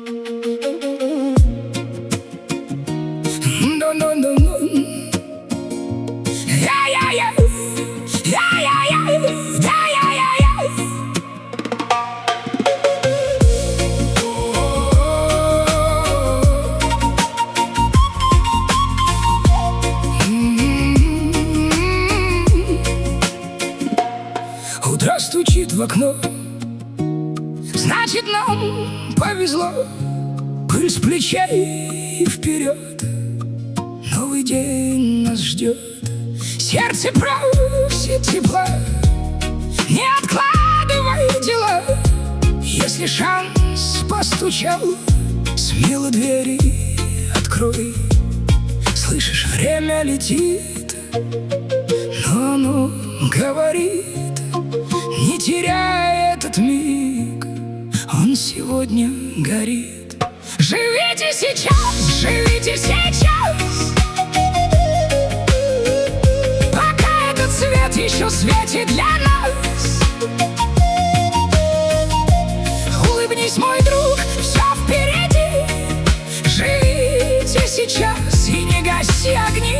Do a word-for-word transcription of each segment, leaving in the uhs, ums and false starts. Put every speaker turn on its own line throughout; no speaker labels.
Утро стучит в окно, значит, нам повезло. Пыль с плечей и вперед, новый день нас ждет. Сердце просит тепла, не откладывай дела. Если шанс постучал, смело двери открой. Слышишь, время летит, но оно говорит: не теряй этот миг, он сегодня горит. Живите сейчас, живите сейчас, пока этот свет еще светит для нас. Улыбнись, мой друг, все впереди. Живите сейчас и не гаси огни.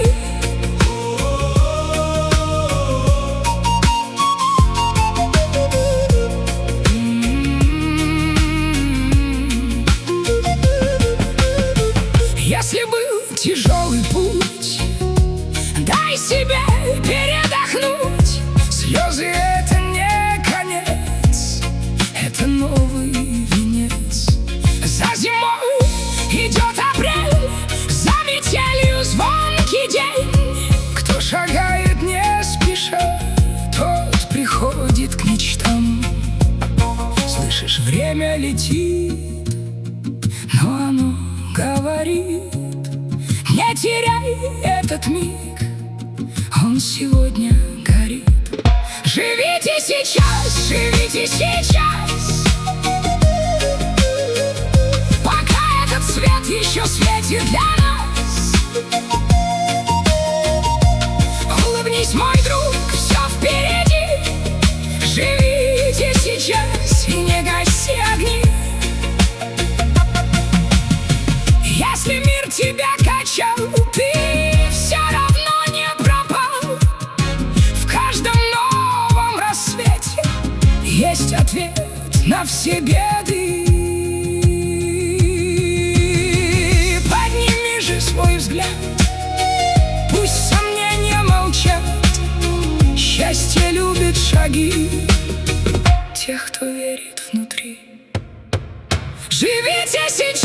Если был тяжелый путь, дай себе передохнуть. Слезы — это не конец, это новый венец. За зимой идет апрель, за метелью звонкий день. Кто шагает не спеша, тот приходит к мечтам. Слышишь, время летит, но оно говорит: не теряй этот миг, он сегодня горит. Живите сейчас, живите сейчас, пока этот свет еще светит для нас. Улыбнись, мой друг, все впереди. Живите сейчас и не гаси огни. Если мир тебя качал, ты все равно не пропал. В каждом новом рассвете есть ответ на все беды. Подними же свой взгляд, пусть сомнения молчат. Счастье любит шаги тех, кто верит внутри. Живите сейчас.